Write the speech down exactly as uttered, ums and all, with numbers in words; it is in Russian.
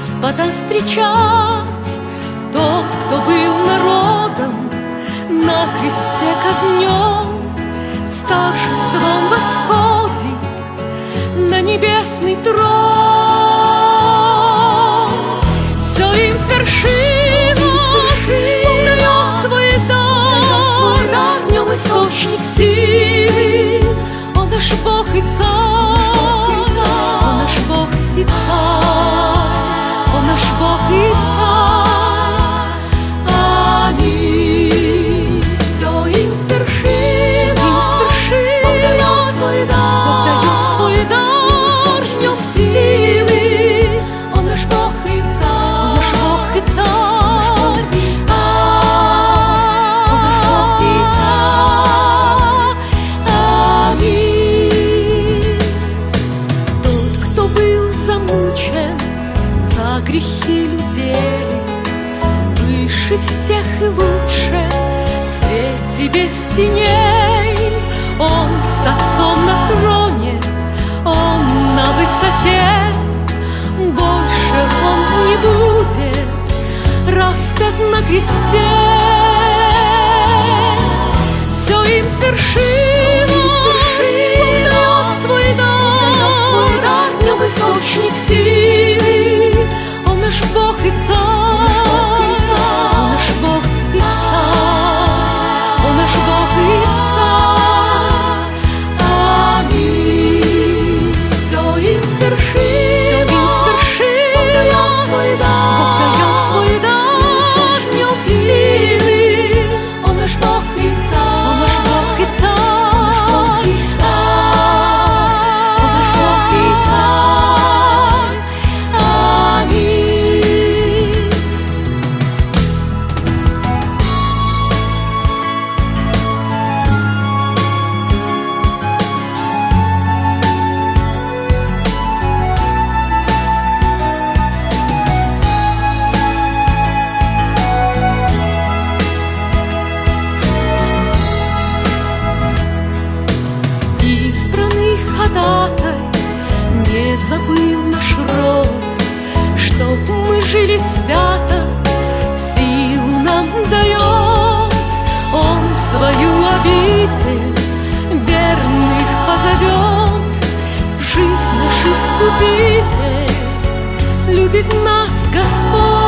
Господа встречать. Тот, кто был народом на кресте казнен, с торжеством восходит на небесный трон. Все им свершилось, Он дает свой дар, в нем источник силы. Он наш Бог и Царь, Он наш Бог и Царь, Он наш Бог и Царь. Аминь. Все им свершилось, Он дает свой дар, свой дар, в нем силы. Он наш Бог и Царь, Он наш Бог и Царь, Он наш Бог и Царь. Аминь. Тот, кто был замучен за грехи людей, выше всех и лучше в свете без теней. Он с Отцом на троне, Он на высоте, больше Он не будет распят на кресте. Все им свершилось, Он дает свой дар, в нем источник силы. Он наш Бог и Царь, Он наш Бог и Царь, Он наш Бог и Царь. Аминь. Все им свершилось, Он дает свой дар, дает свой дар, в нем силы. Он наш Бог и Царь, Он наш Бог и Царь, Он наш Бог и Царь. Аминь. Избранный ходатай не забыл наш род, чтоб мы жили свято, силу нам дает. Он в свою обитель верных позовет. Жив наш Искупитель, любит нас Господь.